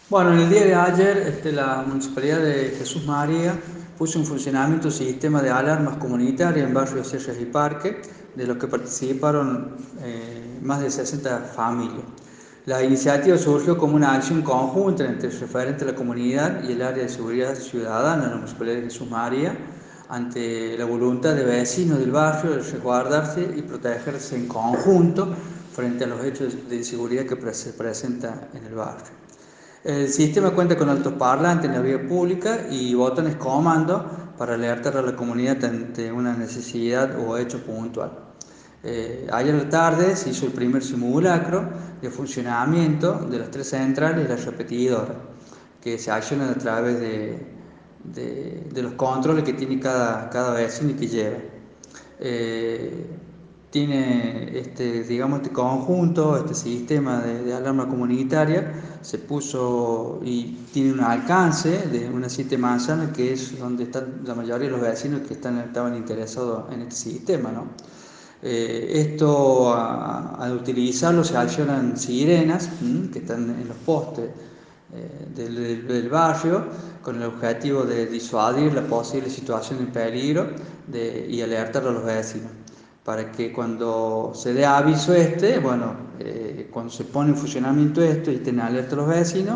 Bueno, en el día de ayer la Municipalidad de Jesús María puso en funcionamiento un sistema de alarmas comunitarias en barrios Sierras y Parque, de los que participaron más de 60 familias. La iniciativa surgió como una acción conjunta entre el referente de la comunidad y el área de seguridad ciudadana de la Municipalidad de Jesús María, ante la voluntad de vecinos del barrio de resguardarse y protegerse en conjunto frente a los hechos de inseguridad que se presentan en el barrio. El sistema cuenta con altoparlantes en la vía pública y botones comando para alertar a la comunidad ante una necesidad o hecho puntual. Ayer a la tarde se hizo el primer simulacro de funcionamiento de las tres centrales y la repetidora, que se accionan a través de los controles que tiene cada vecino y que lleva. Eh, Tiene digamos, este conjunto, este sistema de alarma comunitaria, se puso y tiene un alcance de unas 7 manzanas, que es donde están la mayoría de los vecinos que estaban interesados en este sistema, ¿no? Al utilizarlo se accionan sirenas que están en los postes del barrio, con el objetivo de disuadir la posible situación de peligro y alertar a los vecinos, para que cuando se dé aviso cuando se pone en funcionamiento esto y estén alerta a los vecinos,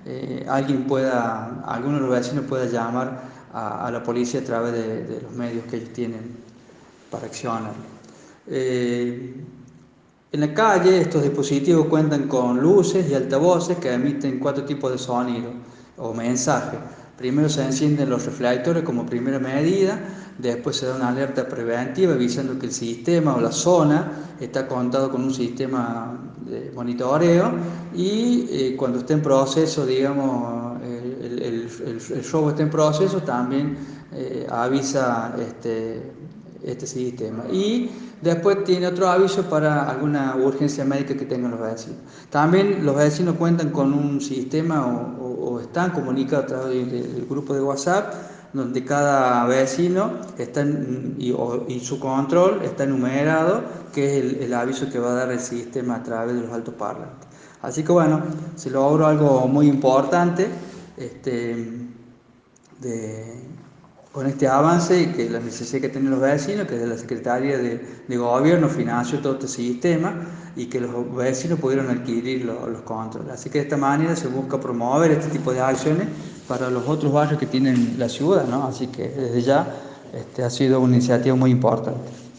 alguno de los vecinos pueda llamar a la policía a través de los medios que ellos tienen para accionar. Eh, en la calle estos dispositivos cuentan con luces y altavoces que emiten 4 tipos de sonido o mensajes. Primero se encienden los reflectores como primera medida, después se da una alerta preventiva avisando que el sistema o la zona está contado con un sistema de monitoreo y cuando esté en proceso, digamos, el robo está en proceso, también avisa este sistema. Y después tiene otro aviso para alguna urgencia médica que tengan los vecinos. También los vecinos cuentan con un sistema o están comunicados a través del grupo de WhatsApp, donde cada vecino y su control está enumerado, que es el aviso que va a dar el sistema a través de los altoparlantes. Así que bueno, se logró algo muy importante. De, con este avance y que la necesidad que tienen los vecinos, que de la Secretaría de Gobierno financió todo este sistema y que los vecinos pudieron adquirir los controles. Así que de esta manera se busca promover este tipo de acciones para los otros barrios que tienen la ciudad, ¿no? Así que desde ya ha sido una iniciativa muy importante.